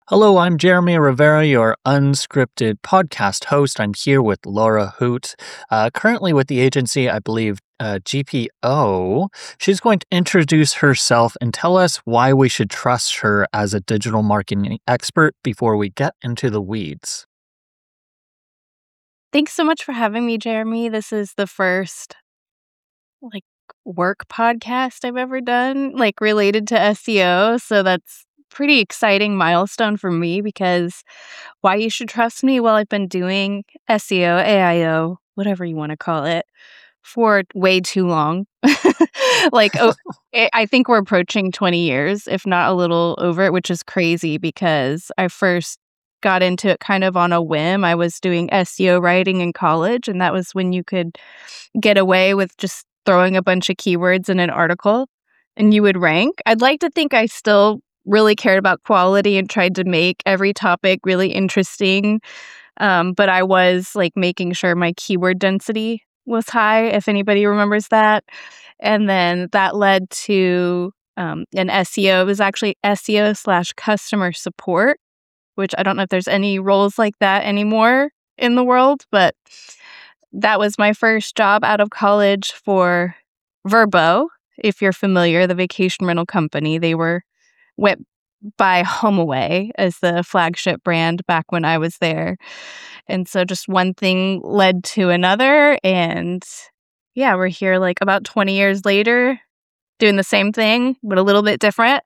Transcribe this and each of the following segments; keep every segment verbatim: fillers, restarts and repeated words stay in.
Hello, I'm Jeremy Rivera, your unscripted podcast host. I'm here with Laura Hoot, uh, currently with the agency, I believe, uh, G P O. She's going to introduce herself and tell us why we should trust her as a digital marketing expert before we get into the weeds. Thanks so much for having me, Jeremy. This is the first like work podcast I've ever done, like related to S E O. So that's pretty exciting milestone for me because why you should trust me? Well, I've been doing S E O, A I O, whatever you want to call it, for way too long. like, oh, I I think we're approaching twenty years, if not a little over it, which is crazy because I first got into it kind of on a whim. I was doing S E O writing in college, and that was when you could get away with just throwing a bunch of keywords in an article and you would rank. I'd like to think I still really cared about quality and tried to make every topic really interesting. Um, but I was like making sure my keyword density was high, if anybody remembers that. And then that led to um, an S E O. It was actually S E O slash customer support, which I don't know if there's any roles like that anymore in the world, but that was my first job out of college for Vrbo. If you're familiar, the vacation rental company, they were went by HomeAway as the flagship brand back when I was there. And so just one thing led to another. And yeah, we're here like about twenty years later doing the same thing, but a little bit different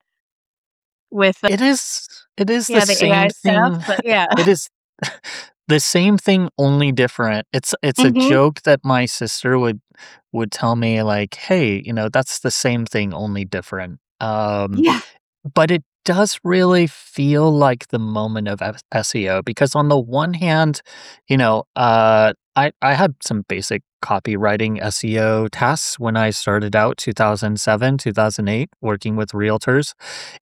with, uh, It is it is the yeah, the A I same stuff. thing. But yeah. It is the same thing, only different. It's it's a hmm joke that my sister would would tell me like, "Hey, you know, that's the same thing, only different." Um, Yeah. but it does really feel like the moment of S SEO because on the one hand, you know, uh, I I had some basic copywriting S E O tasks when I started out two thousand seven, two thousand eight, working with realtors.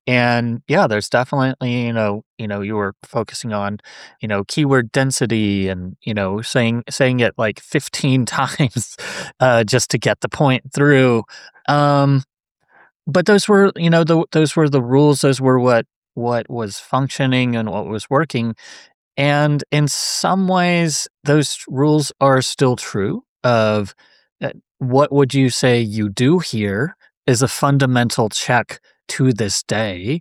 And yeah, there's definitely, you know, you know, you were focusing on, you know, keyword density and, you know, saying saying it like fifteen times uh just to get the point through. Um but those were, you know, the, those were the rules, those were what what was functioning and what was working. And in some ways those rules are still true of uh, what would you say you do here is a fundamental check to this day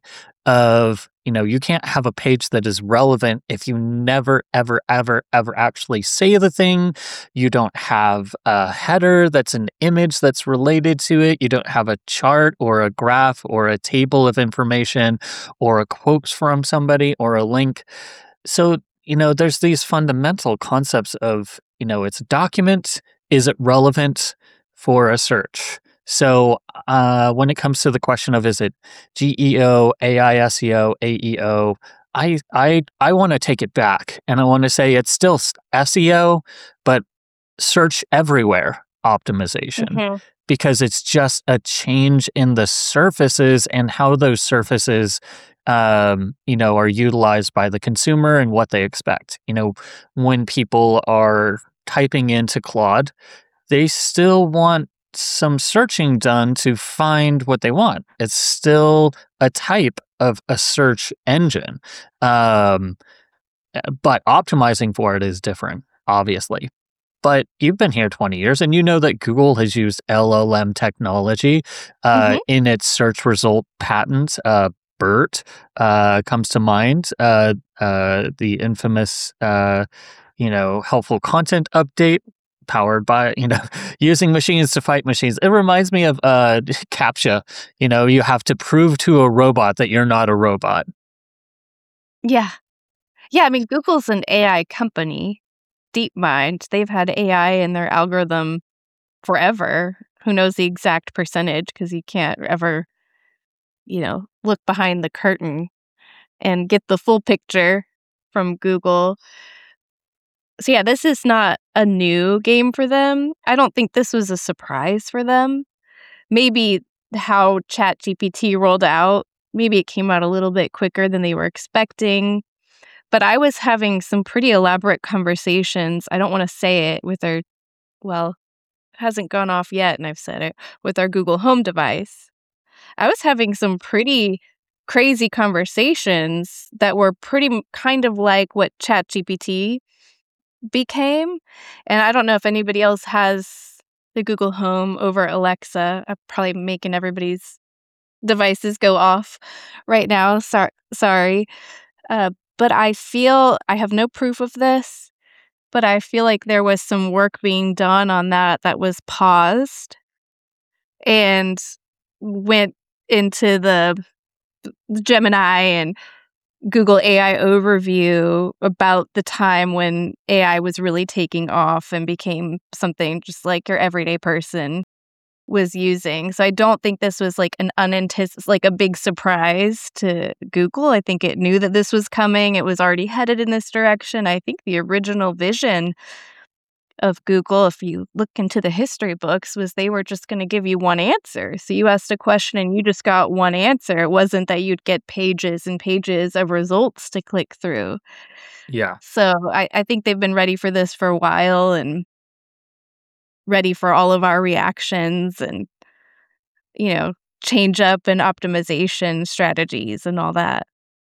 of, you know, you can't have a page that is relevant if you never ever ever ever actually say the thing. You don't have a header that's an image that's related to it. You don't have a chart or a graph or a table of information or a quote from somebody or a link. So, you know, there's these fundamental concepts of, you know, it's a document. Is it relevant for a search? So, uh, when it comes to the question of is it G E O, A I S E O, A E O, I I I want to take it back and I want to say it's still s- S E O, but search everywhere optimization hmm because it's just a change in the surfaces and how those surfaces um, you know, are utilized by the consumer and what they expect. You know, when people are typing into Claude, they still want some searching done to find what they want. It's still a type of a search engine. Um, but optimizing for it is different, obviously. But you've been here twenty years and you know that Google has used L L M technology uh, hmm in its search result patents. Uh, BERT uh, comes to mind, uh, uh, the infamous, uh, you know, helpful content update powered by, you know, using machines to fight machines. It reminds me of uh, CAPTCHA. You know, you have to prove to a robot that you're not a robot. Yeah. Yeah. I mean, Google's an A I company. DeepMind, they've had A I in their algorithm forever. Who knows the exact percentage because you can't ever, you know, look behind the curtain and get the full picture from Google. So yeah, this is not a new game for them. I don't think this was a surprise for them. Maybe how ChatGPT rolled out, maybe it came out a little bit quicker than they were expecting. But I was having some pretty elaborate conversations. I don't want to say it with our, well, it hasn't gone off yet, and I've said it with our Google Home device. I was having some pretty crazy conversations that were pretty m- kind of like what ChatGPT became. And I don't know if anybody else has the Google Home over Alexa. I'm probably making everybody's devices go off right now. Sor- sorry. Uh, but I feel I have no proof of this, but I feel like there was some work being done on that that was paused and went into the Gemini and Google A I overview about the time when A I was really taking off and became something just like your everyday person was using. So I don't think this was like an unanticipated, like a big surprise to Google. I think it knew that this was coming. It was already headed in this direction. I think the original vision of Google, if you look into the history books, was they were just going to give you one answer. So you asked a question and you just got one answer. It wasn't that you'd get pages and pages of results to click through. Yeah. So I, I think they've been ready for this for a while and ready for all of our reactions and, you know, change up and optimization strategies and all that.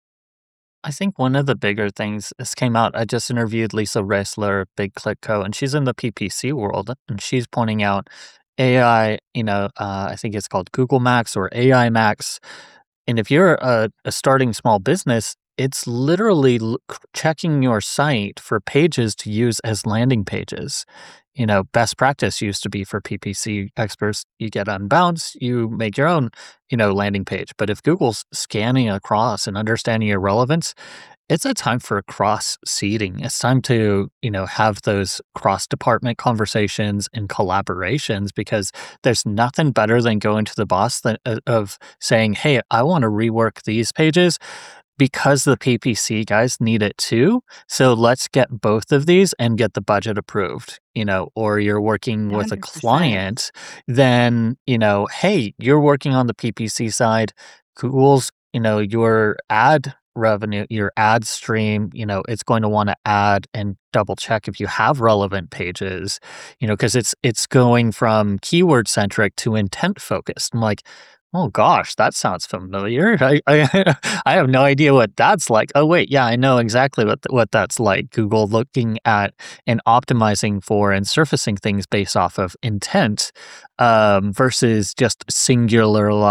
I think one of the bigger things this came out. I just interviewed Lisa Reisler, Big Click Co., and she's in the P P C world, and she's pointing out A I. You know, uh, I think it's called Google Max or A I Max. And if you're a, a starting small business, it's literally l- c- checking your site for pages to use as landing pages. You know, best practice used to be for P P C experts, you get Unbounce, you make your own, you know, landing page. But if Google's scanning across and understanding your relevance, it's a time for cross seeding. It's time to, you know, have those cross department conversations and collaborations because there's nothing better than going to the boss than, uh, of saying, "Hey, I want to rework these pages because the P P C guys need it too. So let's get both of these and get the budget approved." You know, or you're working with a one hundred percent. client, then, you know, hey, you're working on the P P C side. Google's, you know, your ad revenue, your ad stream, you know, it's going to want to add and double check if you have relevant pages, you know, because it's it's going from keyword centric to intent focused. I'm like, oh gosh, that sounds familiar. I, I I have no idea what that's like. Oh wait, yeah, I know exactly what th- what that's like. Google looking at and optimizing for and surfacing things based off of intent, um, versus just singular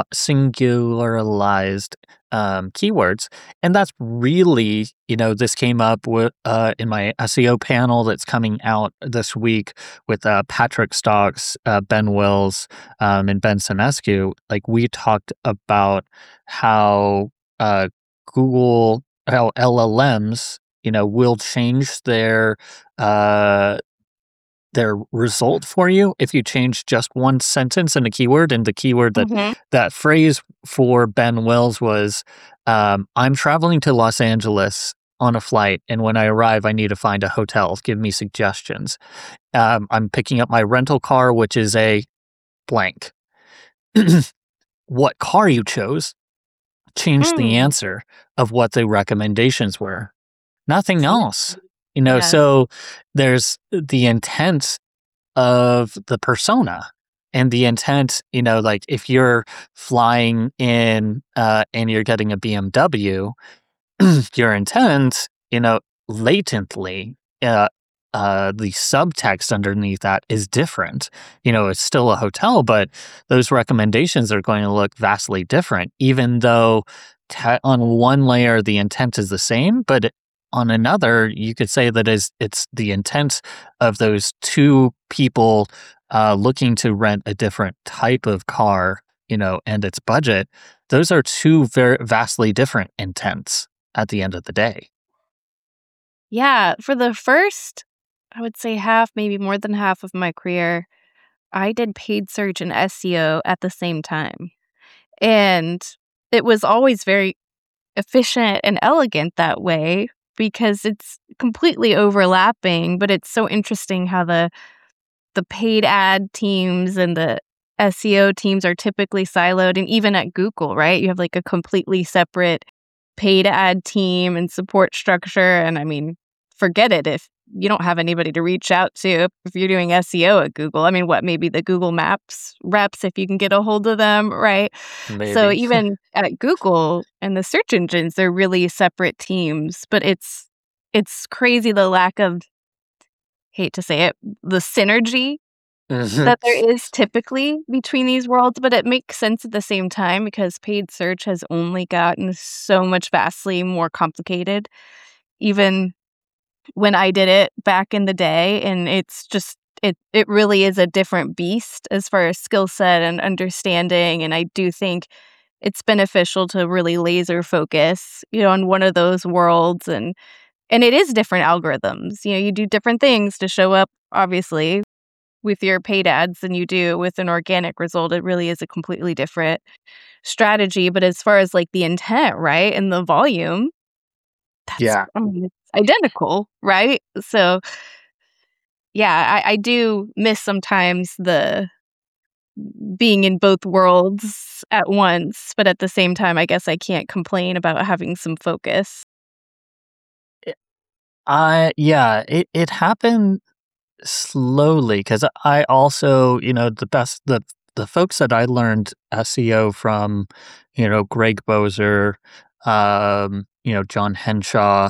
singularized um, keywords. And that's really, you know, this came up with uh, in my S E O panel that's coming out this week with uh, Patrick Stocks, uh, Ben Wills, um, and Ben Sinescu. Like we talked about how uh, Google, how L L Ms, you know, will change their uh, their result for you if you change just one sentence in a keyword. And the keyword that Mhm. that phrase for Ben Wells was, um, "I'm traveling to Los Angeles on a flight, and when I arrive, I need to find a hotel. Give me suggestions. Um, I'm picking up my rental car, which is a blank." What car you chose changed the Mm. answer of what the recommendations were. Nothing See? else. You know, Yes. so there's the intent of the persona and the intent, you know, like if you're flying in uh, and you're getting a B M W, your intent, you know, latently, uh, uh, the subtext underneath that is different. You know, it's still a hotel, but those recommendations are going to look vastly different, even though ta on one layer the intent is the same, but on another, you could say that is it's the intent of those two people uh, looking to rent a different type of car, you know, and its budget. Those are two very vastly different intents at the end of the day. Yeah, for the first, I would say half, maybe more than half of my career, I did paid search and S E O at the same time. And it was always very efficient and elegant that way because it's completely overlapping, but it's so interesting how the the paid ad teams and the S E O teams are typically siloed. And even at Google, right? You have like a completely separate paid ad team and support structure. And I mean, forget it if you don't have anybody to reach out to if you're doing S E O at Google. I mean, what, maybe the Google Maps reps if you can get a hold of them, right? So Maybe. even at Google and the search engines, they're really separate teams, but it's it's crazy the lack of, hate to say it, the synergy Mhm. that there is typically between these worlds, but it makes sense at the same time because paid search has only gotten so much vastly more complicated. Even when I did it back in the day, and it's just it it really is a different beast as far as skill set and understanding, and I do think it's beneficial to really laser focus, you know, on one of those worlds, and and it is different algorithms. You know, you do different things to show up, obviously, with your paid ads than you do with an organic result. It really is a completely different strategy, but as far as, like, the intent, right, and the volume, that's Yeah. I mean, it's identical, right? So, yeah, I I do miss sometimes the being in both worlds at once, but at the same time, I guess I can't complain about having some focus. It I yeah, it it happened slowly because I also, you know, the best the the folks that I learned S E O from, you know, Greg Bozer, um, you know, John Henshaw,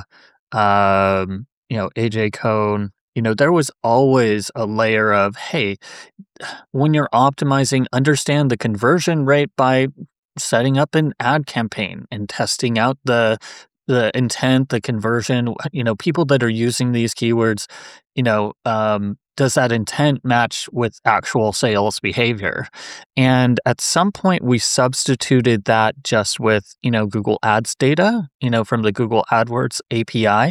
um, you know, A J Cohn, you know, there was always a layer of, hey, when you're optimizing, understand the conversion rate by setting up an ad campaign and testing out the the intent, the conversion, you know, people that are using these keywords, you know, um, does that intent match with actual sales behavior? And at some point, we substituted that just with, you know, Google Ads data, you know, from the Google AdWords A P I,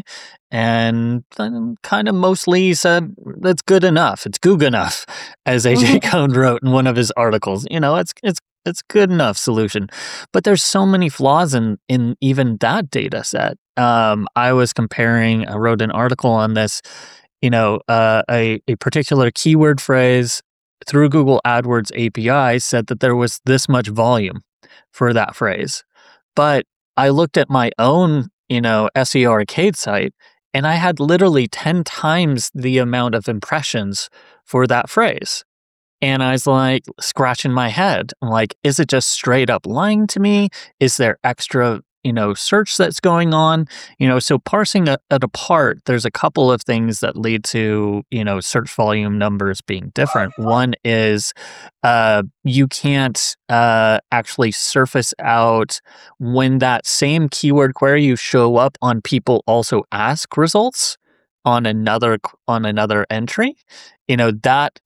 and then kind of mostly said, that's good enough. It's good enough, as A J Mhm. Cohn wrote in one of his articles. You know, it's it's it's good enough solution. But there's so many flaws in in even that data set. Um, I was comparing, I wrote an article on this, you know, uh, a, a particular keyword phrase through Google AdWords A P I said that there was this much volume for that phrase. But I looked at my own, you know, S E O Arcade site, and I had literally ten times the amount of impressions for that phrase. And I was like scratching my head. I'm like, is it just straight up lying to me? Is there extra, you know, search that's going on? You know, so parsing it, it apart, there's a couple of things that lead to, you know, search volume numbers being different. One is uh, you can't uh, actually surface out when that same keyword query you show up on people also ask results on another on another entry. You know, that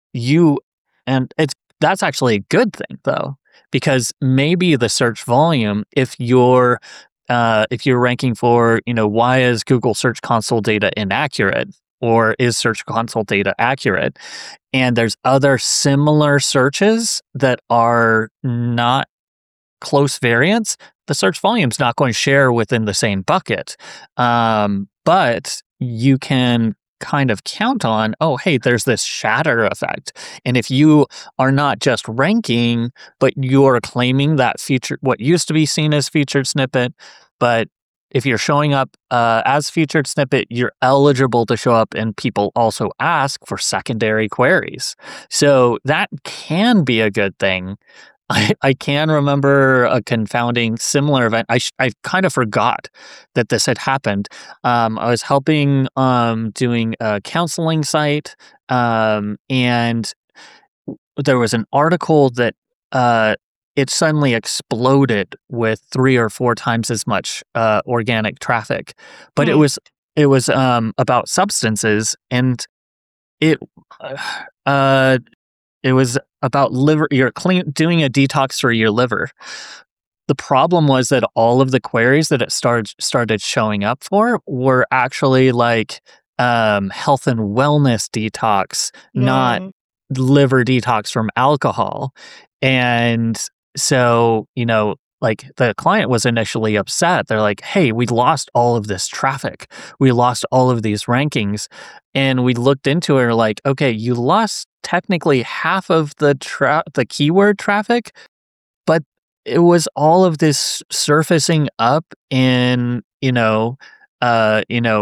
you and it's that's actually a good thing though, because maybe the search volume, if you're uh, if you're ranking for, you know, why is Google Search Console data inaccurate or is Search Console data accurate? And there's other similar searches that are not close variants, the search volume's not going to share within the same bucket. Um, but you can kind of count on, oh, hey, there's this shatter effect. And if you are not just ranking, but you're claiming that feature, what used to be seen as featured snippet, but if you're showing up uh, as featured snippet, you're eligible to show up and people also ask for secondary queries. So that can be a good thing. I, I can remember a confounding similar event. I sh- I kind of forgot that this had happened. Um, I was helping um, doing a counseling site, um, and there was an article that uh, it suddenly exploded with three or four times as much uh, organic traffic, but it Hmm. was it was um, about substances, and it uh, it was about liver you're clean doing a detox for your liver. The problem was that all of the queries that it started started showing up for were actually like, um, health and wellness detox, not Mm. liver detox from alcohol. And so, you know, like the client was initially upset. They're like, "Hey, we lost all of this traffic. We lost all of these rankings." And we looked into it like, "Okay, you lost technically half of the tra- the keyword traffic, but it was all of this surfacing up in, you know, uh, you know,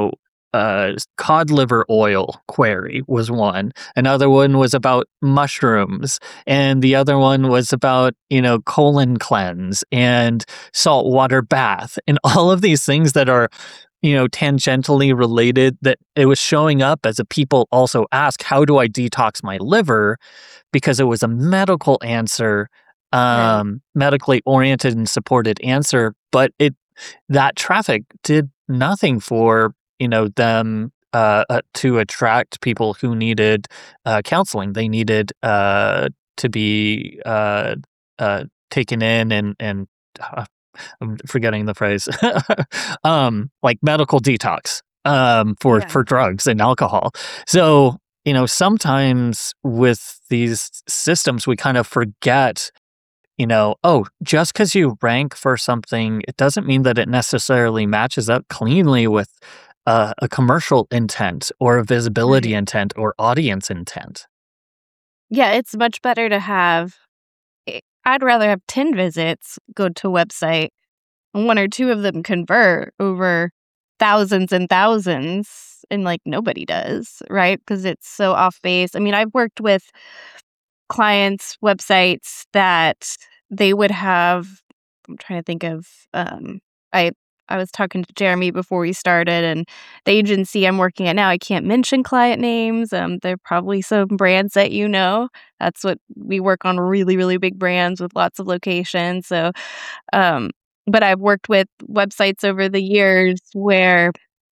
uh, cod liver oil query was one. Another one was about mushrooms, and the other one was about, you know, colon cleanse and saltwater bath, and all of these things that are, you know, tangentially related, that it was showing up as a people also ask, "How do I detox my liver?" Because it was a medical answer, Right. um, medically oriented and supported answer, but it that traffic did nothing for, you know, them, uh, uh, to attract people who needed, uh, counseling. They needed, uh, to be, uh, uh, taken in and and, uh, I'm forgetting the phrase, um, like medical detox, um, for Yeah. for drugs and alcohol. So, you know, sometimes with these systems, we kind of forget, you know, oh, just because you rank for something, it doesn't mean that it necessarily matches up cleanly with uh, a commercial intent or a visibility Right. intent or audience intent. Yeah, it's much better to have eh, I'd rather have ten visits go to a website and one or two of them convert over thousands and thousands, and, like, nobody does, right? Because it's so off base. I mean, I've worked with clients' websites that they would have I'm trying to think of, um, I I was talking to Jeremy before we started, and the agency I'm working at now, I can't mention client names, um, there are probably some brands that you know. That's what we work on really, really big brands with lots of locations, so, um but I've worked with websites over the years where,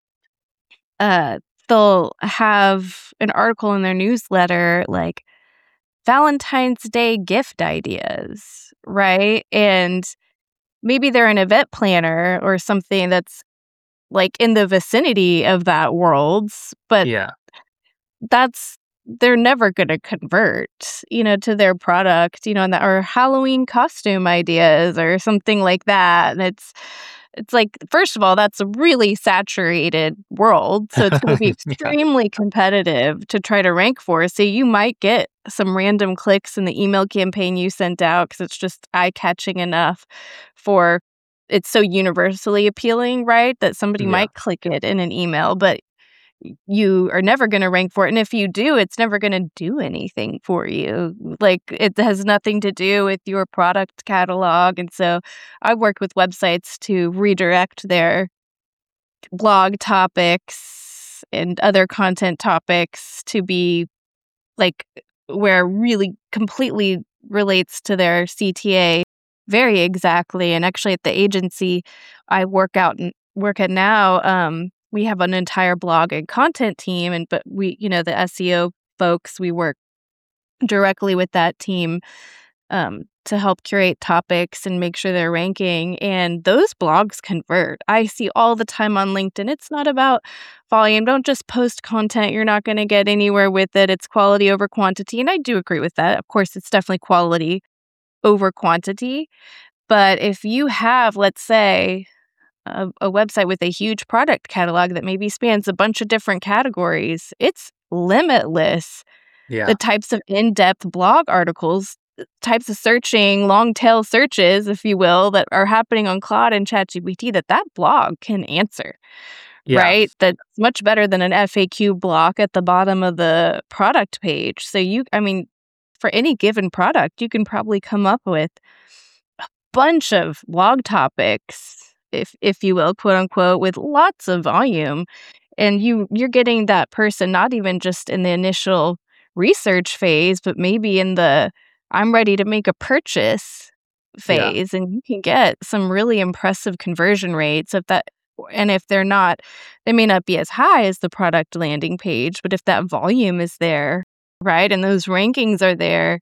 uh, they'll have an article in their newsletter, like, Valentine's Day gift ideas, right? And maybe they're an event planner or something that's, like, in the vicinity of that worlds, but Yeah. that's they're never gonna convert, you know, to their product, you know, and the or Halloween costume ideas or something like that, and it's it's like, first of all, that's a really saturated world, so it's gonna be Yeah. extremely competitive to try to rank for, so you might get some random clicks in the email campaign you sent out because it's just eye-catching enough for it's so universally appealing, right, that somebody Yeah. might click it in an email, but you are never gonna rank for it, and if you do, it's never gonna do anything for you. Like, it has nothing to do with your product catalog, and so I've worked with websites to redirect their blog topics and other content topics to be, like, where really completely relates to their C T A very exactly, and actually at the agency I work out and work at now, um, we have an entire blog and content team, and but we you know, the S E O folks, we work directly with that team, um, to help curate topics and make sure they're ranking, and those blogs convert. I see all the time on LinkedIn, it's not about volume, don't just post content, you're not gonna get anywhere with it, it's quality over quantity, and I do agree with that. Of course, it's definitely quality over quantity, but if you have, let's say, a a website with a huge product catalog that maybe spans a bunch of different categories, it's limitless the Yeah. types of in-depth blog articles, uh, types of searching, long tail searches, if you will, that are happening on Claude and ChatGPT that that blog can answer, Yeah. right? That's much better than an F A Q block at the bottom of the product page. So you I mean, for any given product, you can probably come up with bunch of blog topics, if if you will, quote unquote, with lots of volume. And you you're getting that person not even just in the initial research phase, but maybe in the I'm ready to make a purchase Yeah. phase, and you can get some really impressive conversion rates if that and if they're not they may not be as high as the product landing page, but if that volume is there, right, and those rankings are there,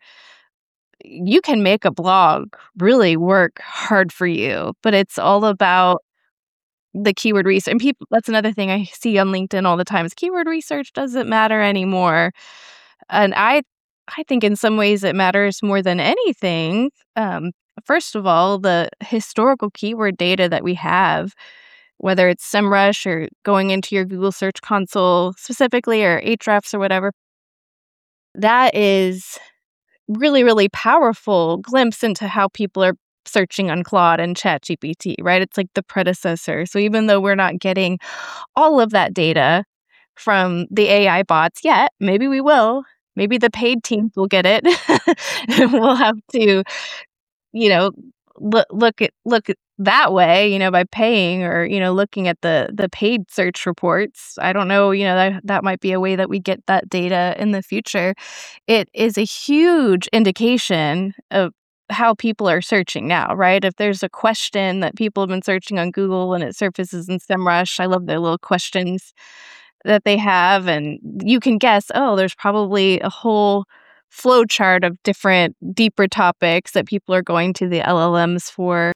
you can make a blog really work hard for you, but it's all about the keyword research. And people that's another thing I see on LinkedIn all the time is keyword research doesn't matter anymore. And I I think in some ways it matters more than anything. Um, first of all, the historical keyword data that we have, whether it's SEMrush or going into your Google Search Console specifically or Ahrefs or whatever, that is really, really powerful glimpse into how people are searching on Claude and ChatGPT, right? It's like the predecessor. So even though we're not getting all of that data from the A I bots yet, maybe we will. Maybe the paid teams will get it. We'll have to, you know, loo look at look at that way, you know, by paying or, you know, looking at the the paid search reports. I don't know, you know, that that might be a way that we get that data in the future. It is a huge indication of how people are searching now, right? If there's a question that people have been searching on Google and it surfaces in SEMrush, I love their little questions that they have, and you can guess, oh, there's probably a whole flow chart of different deeper topics that people are going to the L L Ms for.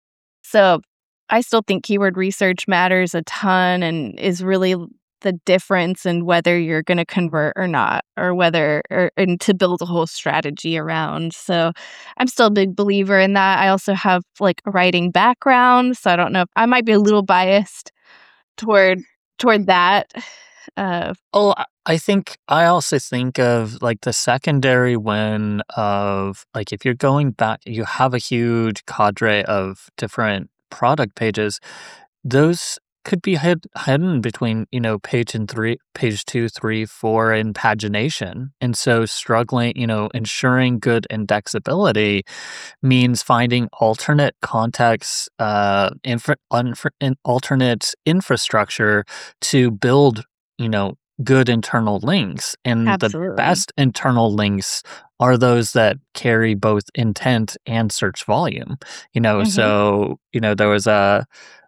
So I still think keyword research matters a ton and is really l- the difference in whether you're going to convert or not, or whether, or, and to build a whole strategy around. So I'm still a big believer in that. I also have like a writing background, so I don't know if I might be a little biased toward toward that. Uh, Oh, I I think I also think of like the secondary win of like if you're going back, you have a huge cadre of different product pages. Those could be hid, hidden between, you know, page and three, page two, three, four in pagination. And so struggling, you know, ensuring good indexability means finding alternate contexts, uh, infra, unfra, in, alternate infrastructure to build, you know, good internal links. And the Absolutely. best internal links are those that carry both intent and search volume. You know, Mhm. so you know there was a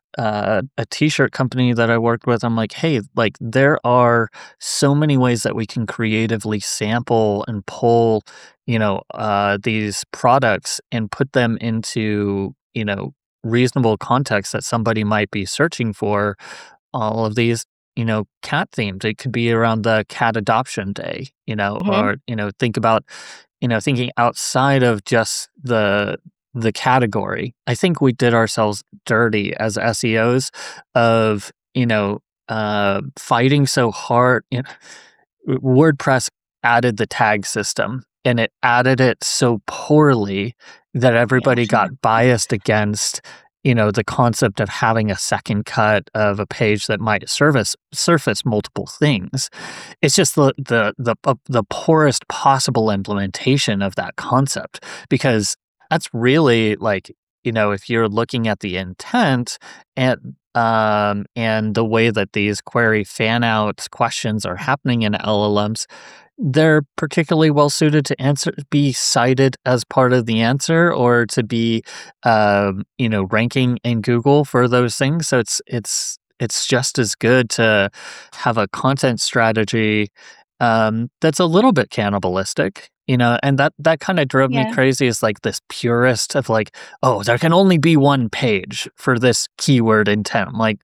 uh, a t-shirt company that I worked with. I'm like, hey, like there are so many ways that we can creatively sample and pull, you know, uh, these products and put them into, you know, reasonable context that somebody might be searching for. All of these, you know, cat themes. It could be around the cat adoption day, you know, Mhm. or you know, think about, you know, thinking outside of just the the category. I think we did ourselves dirty as S E Os of, you know, uh, fighting so hard. You know, WordPress added the tag system and it added it so poorly that Yeah. everybody got biased against, you know, the concept of having a second cut of a page that might service surface multiple things. It's just the the the uh, the poorest possible implementation of that concept because that's really like, you know, if you're looking at the intent and um and the way that these query fan out questions are happening in L L Ms, they're particularly well suited to answer be cited as part of the answer or to be um, you know, ranking in Google for those things. So it's it's it's just as good to have a content strategy um, that's a little bit cannibalistic, you know, and that that kind of drove me Yeah. crazy as like this purist of like, oh, there can only be one page for this keyword intent. I'm like,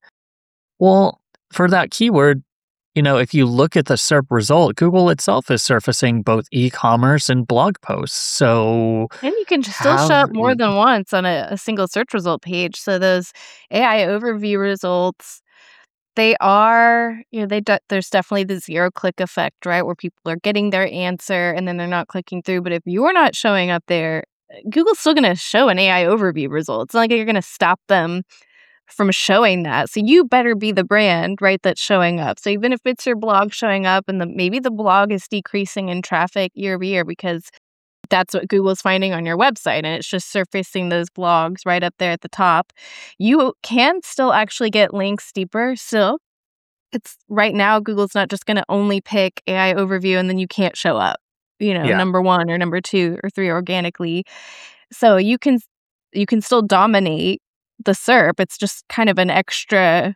well, for that keyword, you know, if you look at the SERP result, Google itself is surfacing both e-commerce and blog posts. So And you can just still show have up more than once on a, a single search result page. So those A I overview results, they are, you know, they de- there's definitely the zero click effect, right? Where people are getting their answer and then they're not clicking through. But if you're not showing up there, Google's still going to show an A I overview result. It's not like you're going to stop them from showing that. So you better be the brand, right, that's showing up. So even if it's your blog showing up and the maybe the blog is decreasing in traffic year over year because that's what Google's finding on your website and it's just surfacing those blogs right up there at the top. You can still actually get links deeper. Still, it's right now Google's not just going to only pick A I overview and then you can't show up, you know, yeah. number one or number two or three organically. So you can you can still dominate the SERP. It's just kind of an extra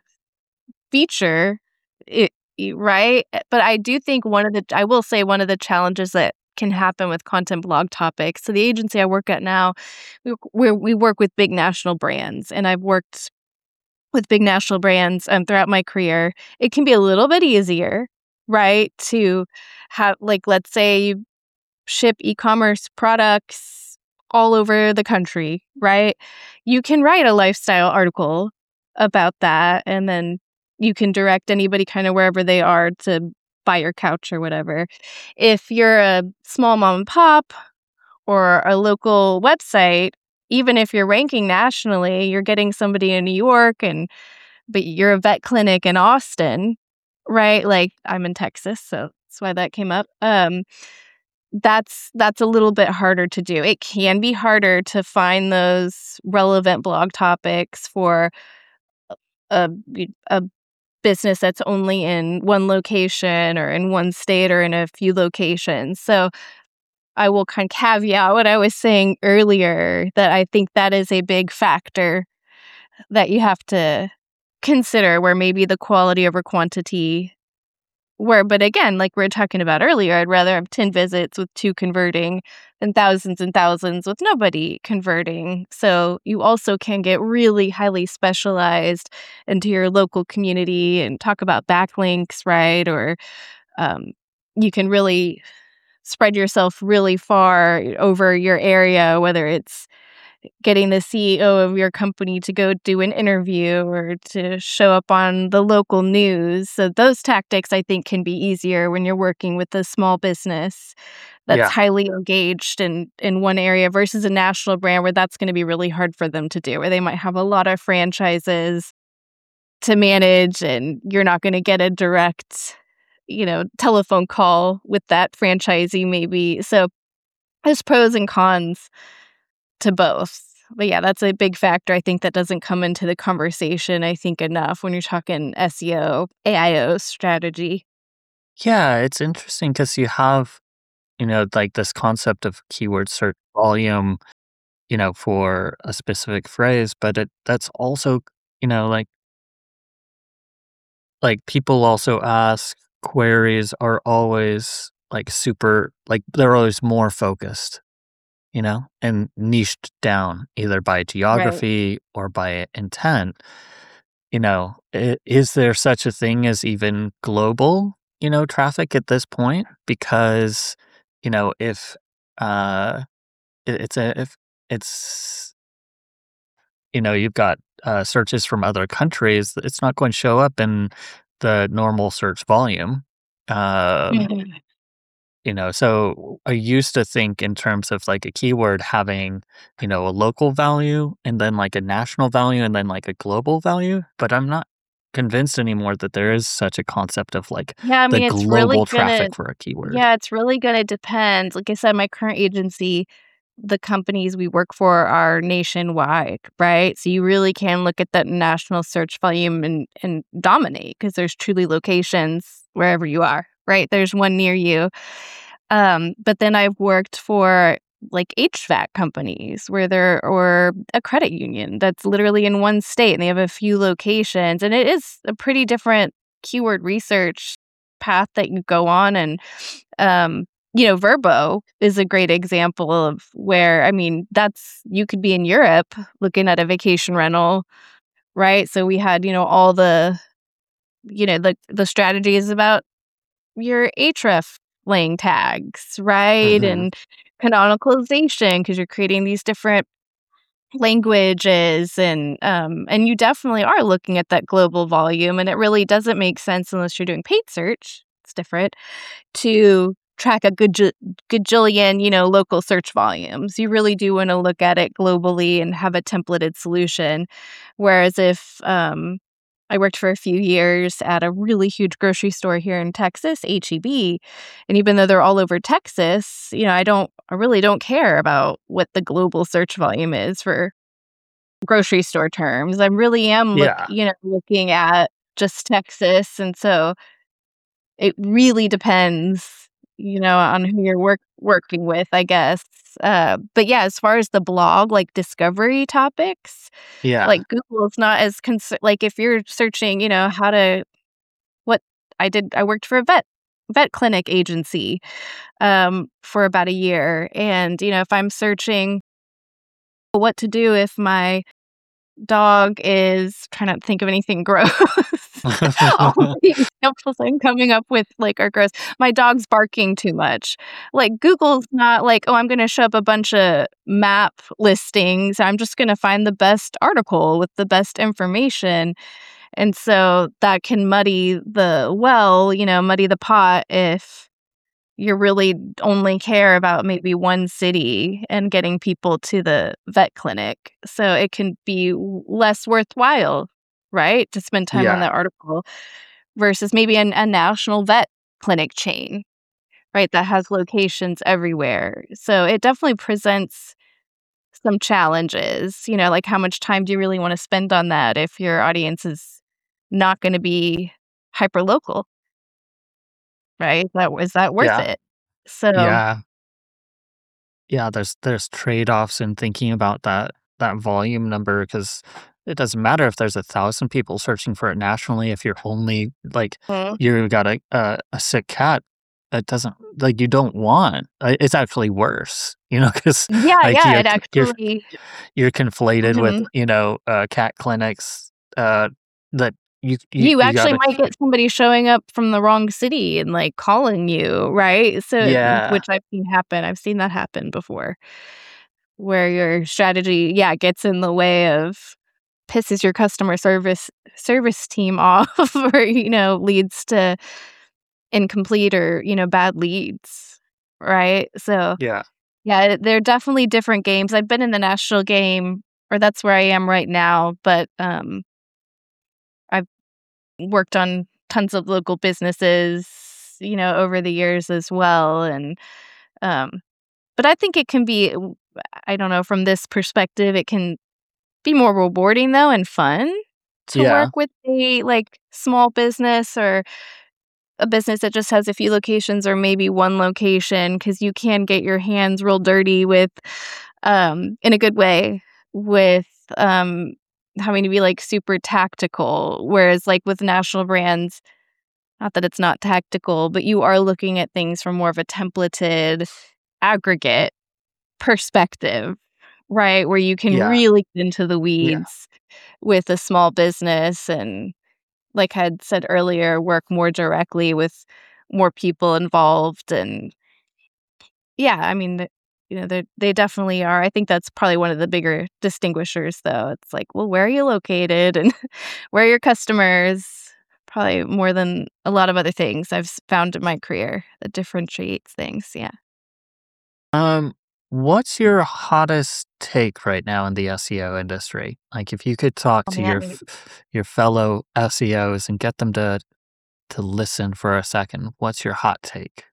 feature, it, y- right? Eh, But I do think one of the I will say one of the challenges that can happen with content blog topics. So the agency I work at now, we we we work with big national brands, and I've worked with big national brands um, throughout my career. It can be a little bit easier, right? To have like let's say you ship e-commerce products all over the country, right? You can write a lifestyle article about that and then you can direct anybody kind of wherever they are to buy your couch or whatever. If you're a small mom and pop or a local website, even if you're ranking nationally, you're getting somebody in New York and but you're a vet clinic in Austin, right? Like, I'm in Texas, so that's why that came up. Um, that's that's a little bit harder to do. It can be harder to find those relevant blog topics for a b a business that's only in one location or in one state or in a few locations. So, I will kind of caveat what I was saying earlier, that I think that is a big factor that you have to consider, where maybe the quality over quantity where but again, like we were talking about earlier, I'd rather have ten visits with two converting than thousands and thousands with nobody converting. So, you also can get really highly specialized into your local community and talk about backlinks, right? Or, um, you can really spread yourself really far over your area, whether it's getting the C E O of your company to go do an interview or to show up on the local news. So those tactics, I think, can be easier when you're working with a small business that's Yeah. highly engaged in in one area versus a national brand where that's gonna be really hard for them to do, where they might have a lot of franchises to manage, and you're not gonna get a direct, you know, telephone call with that franchisee maybe. So, there's pros and cons to both. But, yeah, that's a big factor, I think, that doesn't come into the conversation, I think, enough when you're talking S E O, A I O strategy. Yeah, it's interesting 'cause you have, you know, like, this concept of keyword search volume, you know, for a specific phrase, but it that's also, you know, like like, people also ask queries are always, like, super like, they're always more focused, you know, and niched down either by Right. geography or by intent. You know, i is there such a thing as even global, you know, traffic at this point? Because, you know, if, uh, it it's a if it's you know, you've got, uh, searches from other countries, it's not going to show up in the normal search volume. Um, Mhm. you know, so I used to think in terms of, like, a keyword having, you know, a local value and then, like, a national value and then, like, a global value, but I'm not convinced anymore that there is such a concept of, like, Yeah, I the mean, it's really global gonna traffic for a keyword. yeah, it's really gonna depend. Like I said, my current agency, the companies we work for are nationwide, right? So you really can look at that national search volume and and dominate 'cause there's truly locations wherever you are, right? There's one near you. Um, but then I've worked for, like, H V A C companies where there or a credit union that's literally in one state, and they have a few locations, and it is a pretty different keyword research path that you go on, and, um, you know, Vrbo is a great example of where I mean, that's you could be in Europe looking at a vacation rental, right? So we had, you know, all the you know, the the strategies about your Ahrefs tags, right? Mhm. And canonicalization 'cause you're creating these different languages, and, um, and you definitely are looking at that global volume, and it really doesn't make sense unless you're doing paid search, it's different, to track a gaj gajillion, you know, local search volumes. You really do wanna look at it globally and have a templated solution. Whereas if, um I worked for a few years at a really huge grocery store here in Texas, H-E-B, and even though they're all over Texas, you know, I don't I really don't care about what the global search volume is for grocery store terms. I really am look Yeah. you know, looking at just Texas, and so it really depends, you know, on who you're work working with, I guess. Uh, but, yeah, as far as the blog, like, discovery topics, Yeah. like, Google is not as conce like, if you're searching, you know, how to what I did I worked for a vet vet clinic agency, um, for about a year, and, you know, if I'm searching what to do if my dog is trying not to think of anything gross. All the examples I'm coming up with, like, are gross. My dog's barking too much. Like, Google's not like, "Oh, I'm gonna show up a bunch of map listings, I'm just gonna find the best article with the best information." And so that can muddy the well, you know, muddy the pot if you really only care about maybe one city and getting people to the vet clinic. So it can be w- less worthwhile, right, to spend time on Yeah. that article versus maybe an, a national vet clinic chain, right, that has locations everywhere. So it definitely presents some challenges, you know, like how much time do you really want to spend on that if your audience is not going to be hyper local, right? That is that worth Yeah. it? So, Yeah. Yeah, there's there's trade-offs in thinking about that that volume number because it doesn't matter if there's a thousand people searching for it nationally if you're only like, mm, you got a a a sick cat, it doesn't like, you don't want uh, it's actually worse, you know, because yeah, like, yeah, you're it you're actually you're conflated with, mhm. you know, uh, cat clinics, uh, that you you You you actually gotta might get somebody showing up from the wrong city and, like, calling you, right? So Yeah, which I've seen happen. I've seen that happen before, where your strategy, yeah, gets in the way of pisses your customer service service team off or, you know, leads to incomplete or, you know, bad leads, right? So, yeah. yeah, they're definitely different games. I've been in the national game, or that's where I am right now, but, um, I've worked on tons of local businesses, you know, over the years as well, and, um but I think it can be w I don't know, from this perspective, it can be more rewarding, though, and fun to Yeah, work with a, like, small business or a business that just has a few locations or maybe one location, because you can get your hands real dirty with, um in a good way, with, um, having to be, like, super tactical, whereas, like, with national brands, not that it's not tactical, but you are looking at things from more of a templated aggregate perspective, right? Where you can yeah, really get into the yeah. weeds with a small business and, like I had said earlier, work more directly with more people involved. And yeah, I mean, th- you know, they they definitely are. I think that's probably one of the bigger distinguishers, though. It's like, well, where are you located and where are your customers? Probably more than a lot of other things I've s- found in my career that differentiates things. Yeah. Um, what's your hottest take right now in the S E O industry? Like, if you could talk Oh to your man, f your fellow S E Os and get them to to listen for a second, what's your hot take?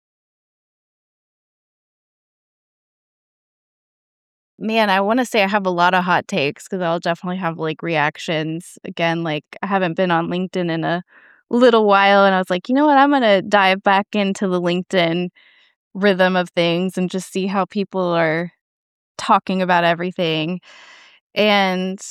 Man, I wanna say I have a lot of hot takes because 'cause I'll definitely have, like, reactions. Again, like, I haven't been on LinkedIn in a little while, and I was like, "You know what? I'm gonna dive back into the LinkedIn rhythm of things and just see how people are talking about everything." And,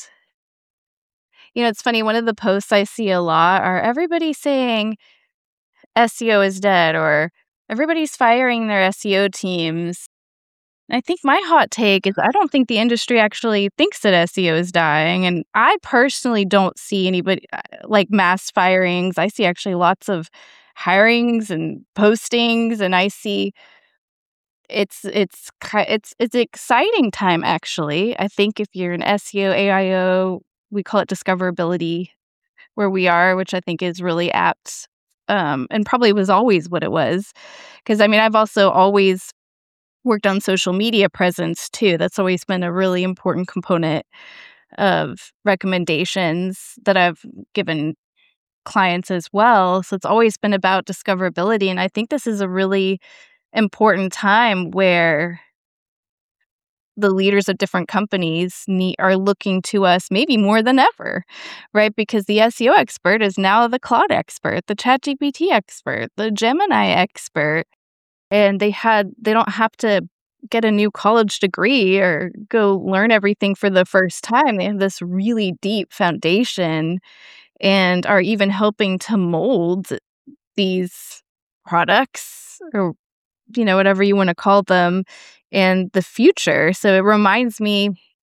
you know, it's funny, one of the posts I see a lot are everybody saying S E O is dead or everybody's firing their S E O teams. I think my hot take is I don't think the industry actually thinks that S E O is dying, and I personally don't see anybody uh, like mass firings. I see actually lots of hirings and postings, and I see it's it's ki it's it's exciting time, actually. I think if you're an S E O, A I O, we call it discoverability where we are, which I think is really apt, um, and probably was always what it was. Because I mean, I've also always worked on social media presence too. That's always been a really important component of recommendations that I've given clients as well. So it's always been about discoverability. And I think this is a really important time where the leaders of different companies need, are looking to us maybe more than ever, right? Because the S E O expert is now the Claude expert, the ChatGPT expert, the Gemini expert, and they had they don't have to get a new college degree or go learn everything for the first time. They have this really deep foundation and are even helping to mold these products or, you know, whatever you want to call them in the future. So it reminds me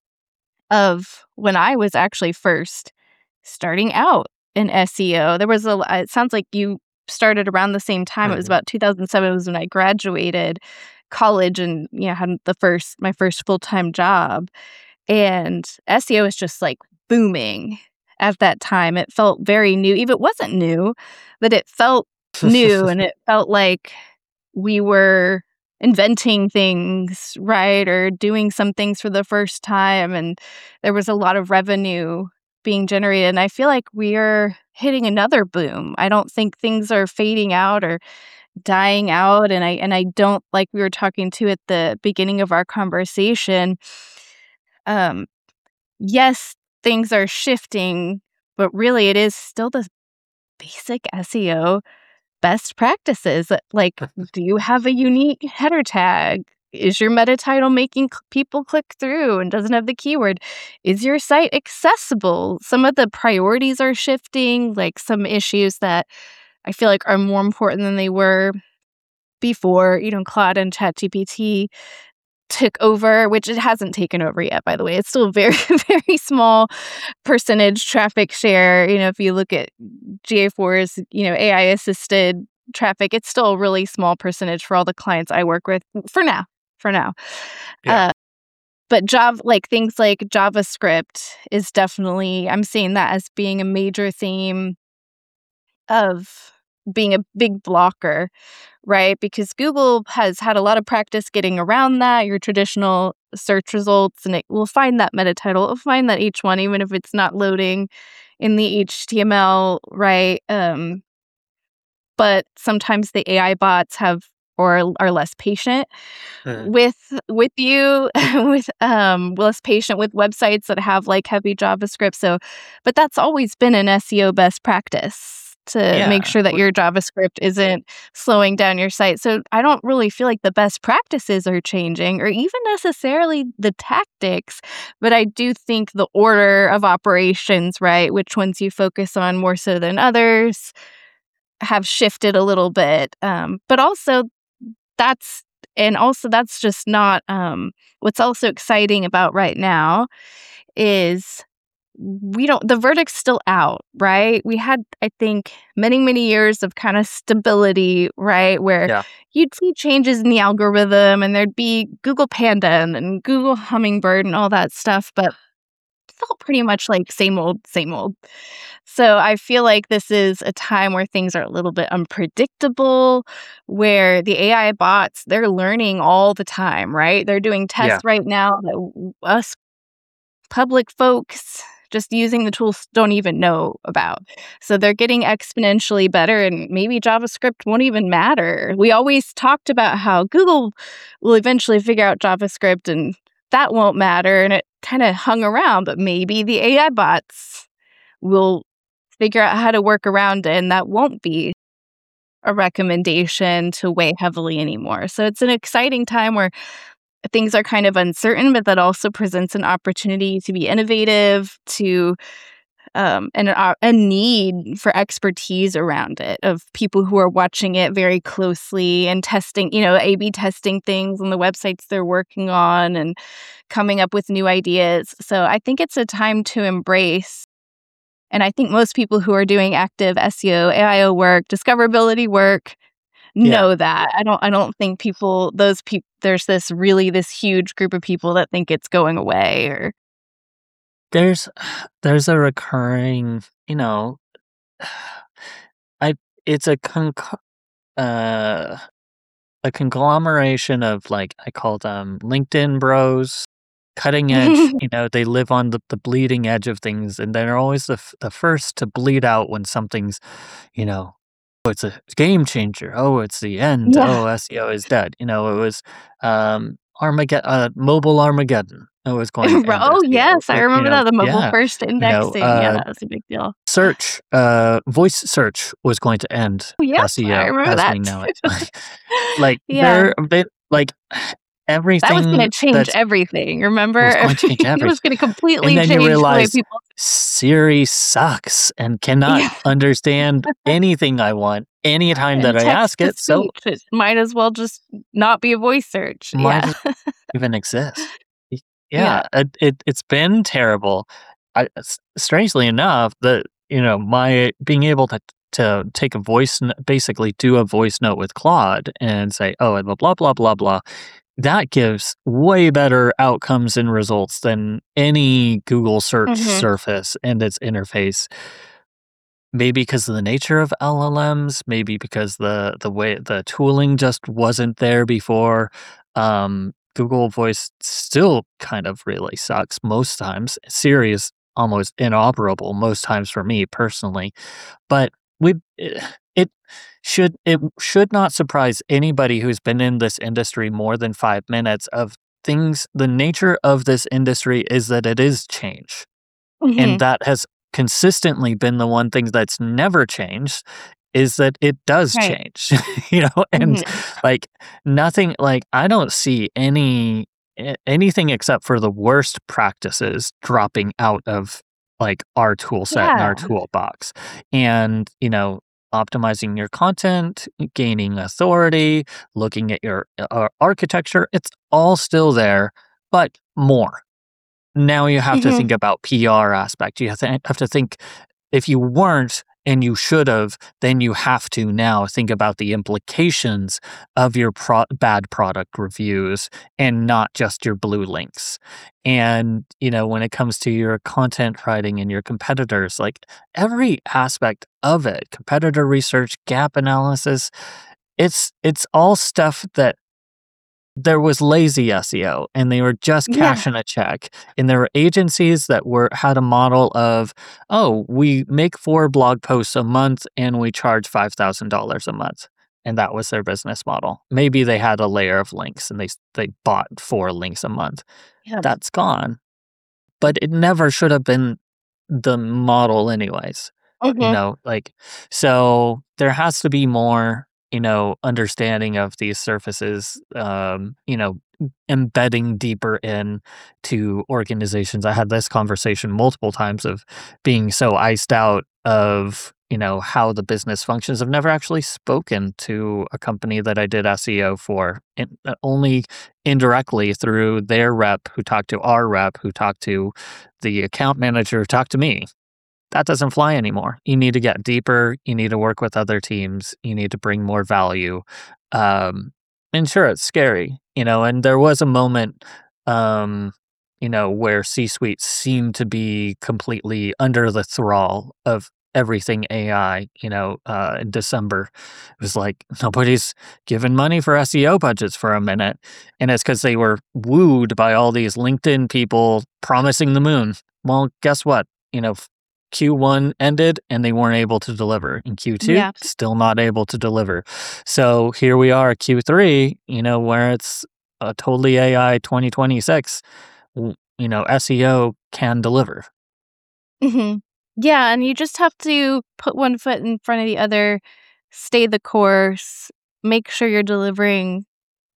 of when I was actually first starting out in S E O. There was a l it sounds like you started around the same time. It was Mhm. about two thousand seven was when I graduated college and, you know, had the first my first full-time job, and S E O was just, like, booming at that time. It felt very new. If it wasn't new, but it felt new, and it felt like we were inventing things, right? Or doing some things for the first time, and there was a lot of revenue being generated. And I feel like we are hitting another boom. I don't think things are fading out or dying out. And I and I don't, like we were talking to at the beginning of our conversation, um, yes, things are shifting, but really it is still the basic S E O best practices. Like, do you have a unique header tag? Is your meta title making c- people click through and doesn't have the keyword? Is your site accessible? Some of the priorities are shifting, like some issues that I feel like are more important than they were before, you know, Claude and ChatGPT took over, which it hasn't taken over yet, by the way. It's still a very, very small percentage traffic share. You know, if you look at G A four's, you know, A I assisted traffic, it's still a really small percentage for all the clients I work with for now, for now. Yeah. Uh, but Java, like things like JavaScript is definitely, I'm seeing that as being a major theme of being a big blocker, right? Because Google has had a lot of practice getting around that, your traditional search results, and it will find that meta title, it'll find that H one, even if it's not loading in the H T M L, right? Um, but sometimes the A I bots have or are less patient Mm. with with you, with um less patient with websites that have like heavy JavaScript. So, but that's always been an S E O best practice to make Yeah. sure that w- your JavaScript isn't slowing down your site. So I don't really feel like the best practices are changing or even necessarily the tactics, but I do think the order of operations, right, which ones you focus on more so than others, have shifted a little bit. Um, but also that's and also that's just not um what's also exciting about right now is we don't the verdict's still out, right? We had, I think, many, many years of kind of stability, right? Where Yeah. you'd see changes in the algorithm and there'd be Google Panda and, and Google Hummingbird and all that stuff, but it felt pretty much like same old, same old. So I feel like this is a time where things are a little bit unpredictable, where the A I bots, they're learning all the time, right? They're doing Yeah. tests right now that w- us public folks just using the tools don't even know about. So they're getting exponentially better, and maybe JavaScript won't even matter. We always talked about how Google will eventually figure out JavaScript and that won't matter, and it kind of hung around, but maybe the A I bots will figure out how to work around it, and that won't be a recommendation to weigh heavily anymore. So it's an exciting time where things are kind of uncertain, but that also presents an opportunity to be innovative, to um, and a, a need for expertise around it of people who are watching it very closely and testing, you know, A B testing things on the websites they're working on and coming up with new ideas. So I think it's a time to embrace. And I think most people who are doing active S E O, A I O work, discoverability work, Yeah. know that. I don't I don't think people those people there's this really this huge group of people that think it's going away or There's there's a recurring, you know, I it's a conc- uh a conglomeration of, like, I call them LinkedIn bros, cutting edge, you know, they live on the, the bleeding edge of things, and they're always the, f- the first to bleed out when something's, you know, oh, it's a game changer. Oh, it's the end. Yeah. Oh, S E O is dead. You know, it was um, Armageddon, uh, mobile Armageddon. It was going to end Oh, S E O. yes, I It, you remember know, that, the mobile yeah, first you know, indexing. Yeah, uh, that was a big deal. search, uh, voice search was going to end Oh, yes, I S E O remember as we that know too. it. Like, like Yeah, they're a bit like that was gonna everything change that's everything, was remember? going to change It was everything. gonna And completely then you change the way realize people Siri sucks and cannot Yeah, understand anything I want anytime that and I ask it, so text-to-speech, it might as well just not be a voice search. might Yeah. as even exist. Y Yeah. Yeah, it it it's been terrible. I s strangely enough, the you know, my being able to to take a voice n basically do a voice note with Claude and say, "Oh, and blah, blah, blah, blah, blah," that gives way better outcomes and results than any Google search Mhm. surface and its interface. maybe because of the nature of L L Ms, maybe because the the way the tooling just wasn't there before. Um, Google Voice still kind of really sucks most times. Siri is almost inoperable most times for me personally, but we eh, it should it should not surprise anybody who's been in this industry more than five minutes of things. The nature of this industry is that it is change. And Mhm. that has consistently been the one thing that's never changed is that it does Right. change, you know, and Mhm. like nothing, like I don't see any a- anything except for the worst practices dropping out of like our tool set and our Yeah. toolbox. And, you know, optimizing your content, gaining authority, looking at your uh, architecture, it's all still there, but more. Now you have to Mhm. think about P R aspect. You have to have to think if you weren't and you should have, then you have to now think about the implications of your pro- bad product reviews and not just your blue links. And, you know, when it comes to your content writing and your competitors, like every aspect of it, competitor research, gap analysis, it's it's all stuff that there was lazy S E O and they were just Yeah. cashing a check. And there were agencies that were had a model of, oh, we make four blog posts a month and we charge five thousand dollars a month. And that was their business model. Maybe they had a layer of links and they s- they bought four links a month. Yeah. That's gone. But it never should have been the model anyways. You Mhm. know, like, so there has to be more, you know, understanding of these surfaces, um, you know, embedding deeper in to organizations. I had this conversation multiple times of being so iced out of, you know, how the business functions. I've never actually spoken to a company that I did S E O for, in, uh, only indirectly through their rep who talked to our rep who talked to the account manager who talked to me. That doesn't fly anymore. You need to get deeper. You need to work with other teams. You need to bring more value. Um, and sure, it's scary, you know. And there was a moment, um, you know, where C-suite seemed to be completely under the thrall of everything A I. You know, uh, in December, it was like nobody's giving money for S E O budgets for a minute, and it's because they were wooed by all these LinkedIn people promising the moon. Well, guess what? You know, Q one ended and they weren't able to deliver. In Q two, Yeah. still not able to deliver. So here we are at Q three, you know, where it's a totally A I twenty twenty-six. w- You know, S E O can deliver. Mhm. Yeah, and you just have to put one foot in front of the other, stay the course, make sure you're delivering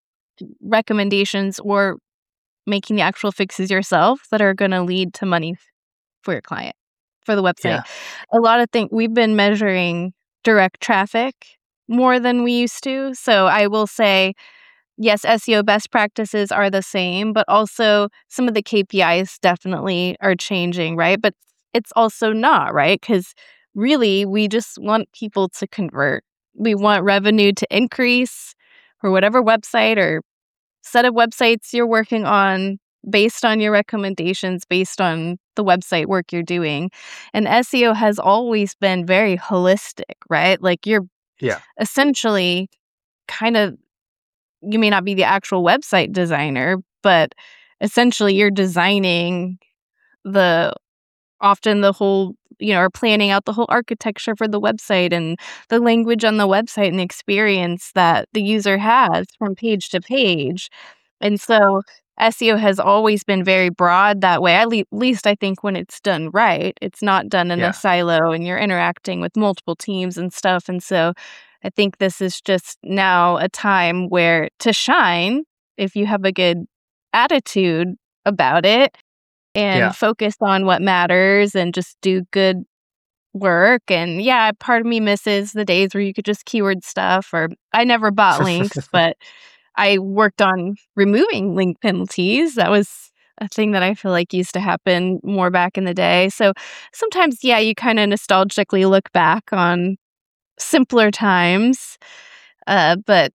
recommendations or making the actual fixes yourself that are gonna lead to money f for your client, for the website. Yeah. A lot of things we've been measuring direct traffic more than we used to, so I will say yes, S E O best practices are the same, but also some of the K P Is definitely are changing, right? But it's also not, right? Because really, we just want people to convert. We want revenue to increase for whatever website or set of websites you're working on based on your recommendations, based on the website work you're doing. And S E O has always been very holistic, right? Like you're Yeah. essentially kind of you may not be the actual website designer, but essentially you're designing the often the whole you know, or planning out the whole architecture for the website and the language on the website and the experience that the user has from page to page. And so S E O has always been very broad that way, at lea least I think when it's done right. It's not done in a Yeah. silo and you're interacting with multiple teams and stuff, and so I think this is just now a time where to shine, if you have a good attitude about it and Yeah. focus on what matters and just do good work, and yeah, part of me misses the days where you could just keyword stuff or I never bought links, but I worked on removing link penalties. That was a thing that I feel like used to happen more back in the day. So sometimes, yeah, you kind of nostalgically look back on simpler times. Uh, but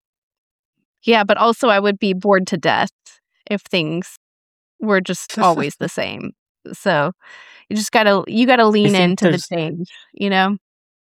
yeah, but also I would be bored to death if things were just always the same. So you just gotta you gotta I lean think into the there's change, you know?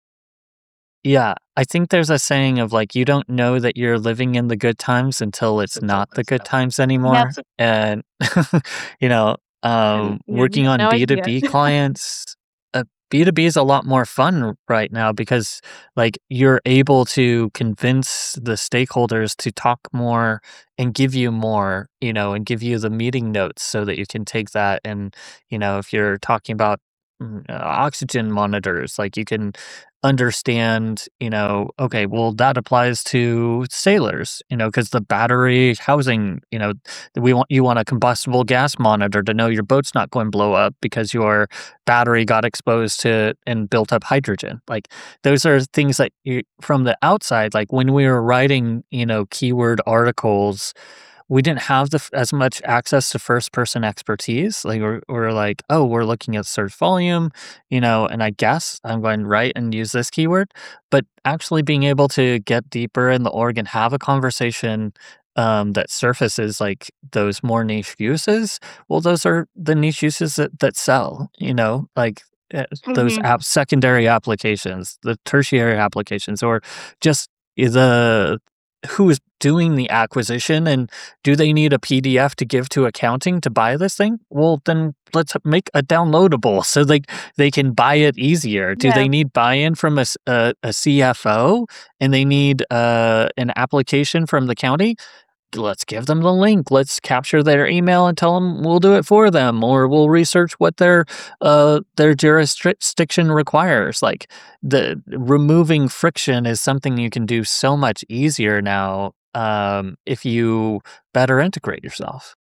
Yeah, I think there's a saying of, like, you don't know that you're living in the good times until it's not the good times Yep. anymore, and, you know, And um, you working have on no idea. B two B clients, uh, B two B is a lot more fun right now because, like, you're able to convince the stakeholders to talk more and give you more, you know, and give you the meeting notes so that you can take that and, you know, if you're talking about, mm, uh, oxygen monitors, like, you can understand, you know, okay, well, that applies to sailors, you know, because the battery housing, you know, we want you want a combustible gas monitor to know your boat's not going to blow up because your battery got exposed to and built up hydrogen. Like those are things that you, from the outside, like when we were writing, you know, keyword articles, we didn't have the f as much access to first person expertise, like, we're we're like, "Oh, we're looking at search volume," you know, and I guess I'm going to write and use this keyword, but actually being able to get deeper in the org and have a conversation, um, that surfaces, like, those more niche uses, well, those are the niche uses that that sell, you know, like, eh, those Mhm. app secondary applications, the tertiary applications, or just the who is doing the acquisition and do they need a P D F to give to accounting to buy this thing? Well, then let's make a downloadable so they they can buy it easier. Do they Yeah. need buy-in from a, s- a- a C F O and they need uh, an application from the county? Let's give them the link. Let's capture their email and tell them we'll do it for them, or we'll research what their uh their jurisdiction requires. Like the removing friction is something you can do so much easier now um, if you better integrate yourself.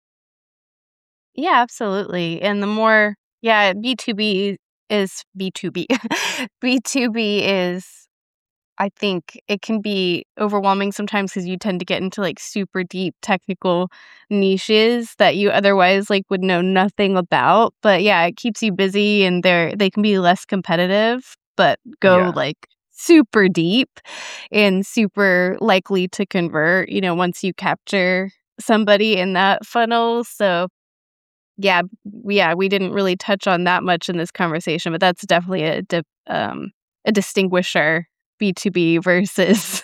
Yeah, absolutely, and the more yeah, B two B is B two B. B two B is I think it can be overwhelming sometimes because you tend to get into, like, super deep technical niches that you otherwise, like, would know nothing about, but, yeah, it keeps you busy and they're they can be less competitive, but go, Yeah. like, super deep and super likely to convert, you know, once you capture somebody in that funnel, so yeah, b yeah, we didn't really touch on that much in this conversation, but that's definitely a dip um, a distinguisher, B two B versus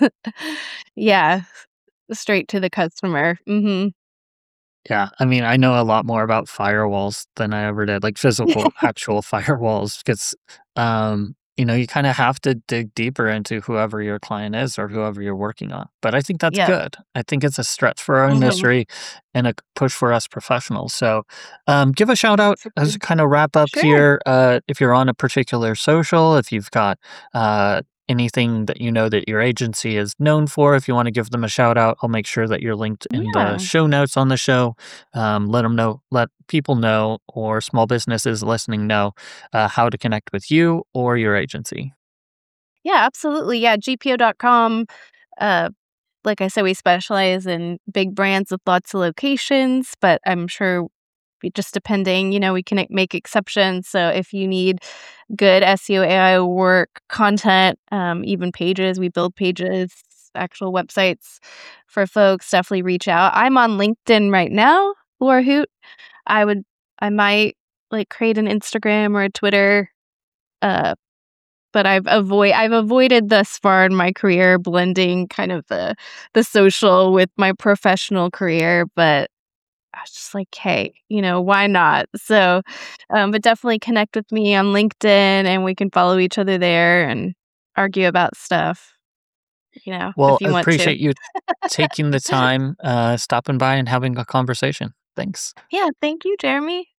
yeah, straight to the customer. Mhm. Yeah, I mean, I know a lot more about firewalls than I ever did, like physical, actual firewalls, because, um, you know, you kind of have to dig deeper into whoever your client is or whoever you're working on. But I think that's Yep. good. I think it's a stretch for our Mhm. industry and a push for us professionals. So, um, give a shout out as we kind of wrap up Sure. here. Uh, if you're on a particular social, if you've got uh, anything that you know that your agency is known for, if you want to give them a shout out, I'll make sure that you're linked in the Yeah. show notes on the show. Um, let them know, let people know, or small businesses listening know uh, how to connect with you or your agency. Yeah, absolutely, yeah, G P O dot com, uh, like I said, we specialize in big brands with lots of locations, but I'm sure be just depending, you know, we can e make exceptions, so if you need good S E O, A I work, content, um, even pages, we build pages, actual websites for folks, definitely reach out. I'm on LinkedIn right now, Laura Hoot. I would I might, like, create an Instagram or a Twitter, uh, but I've avoid I've avoided thus far in my career blending kind of the the social with my professional career, but I was just like, "Hey, you know, why not?" So, um, but definitely connect with me on LinkedIn, and we can follow each other there and argue about stuff, you know, Well, if you I want to. appreciate you taking the time, uh, stopping by and having a conversation. Thanks. Yeah, thank you, Jeremy.